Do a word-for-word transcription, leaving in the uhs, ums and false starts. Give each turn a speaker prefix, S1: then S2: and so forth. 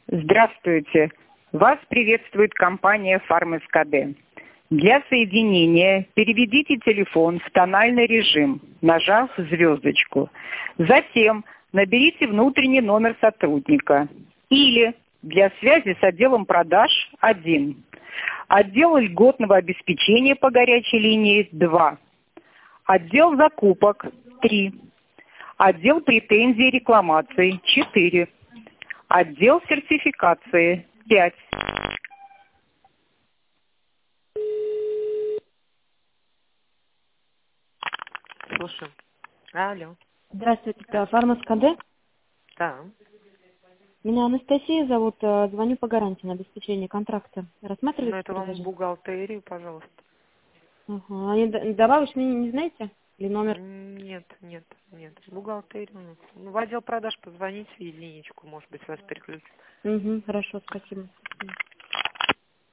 S1: Здравствуйте. Вас приветствует компания «ФармСКД». Для соединения переведите телефон в тональный режим, нажав звездочку. Затем наберите внутренний номер сотрудника. Или для связи с отделом продаж один. Отдел льготного обеспечения по горячей линии два. Отдел закупок три. Отдел претензий и рекламаций четыре. Отдел сертификации пять.
S2: Слушаю. Алло.
S3: Здравствуйте, это ФармСКД.
S2: Да.
S3: Меня Анастасия зовут, э, звоню по гарантии на обеспечение контракта.
S2: Ну,
S3: Рассматриваете
S2: это вам в
S3: предложение?
S2: бухгалтерию, пожалуйста.
S3: Ага. А не д- добавочный не, не знаете? Или номер?
S2: Нет, нет, нет. В бухгалтерию. Ну, в отдел продаж позвоните, единичку, может быть, вас переключат.
S3: Угу, хорошо, спасибо.